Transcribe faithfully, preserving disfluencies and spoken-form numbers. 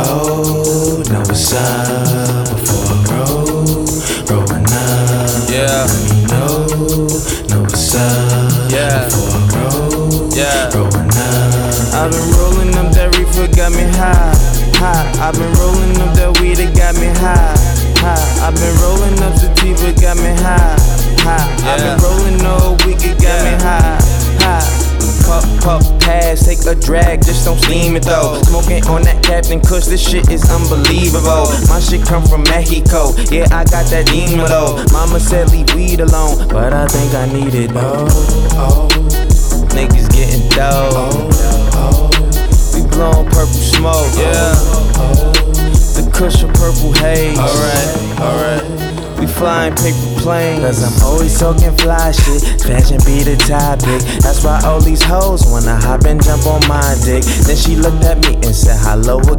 know, know what's up before I roll, rolling up. Yeah. Let me know, know what's up Yeah. before I roll, Yeah. rolling up. I've been rolling up that reefer, got me high, high. I've been rolling up that weed, it got me high, high. I've been rolling up sativa, got me high, high. I've been rolling all week, it got me high, high. Puff, puff, pass, take a drag, just don't steam it though. Smoking on that Captain Kush, this shit is unbelievable. My shit come from Mexico, yeah, I got that demon though. Mama said leave weed alone, but I think I need it though. Oh, Niggas getting dough. oh, We blowin' purple smoke, yeah. The Kush of purple haze. Alright, alright. We flying paper planes. Cause I'm always talking fly shit. Fashion be the topic. That's why all these hoes wanna hop and jump on my dick. Then she looked at me and said, hello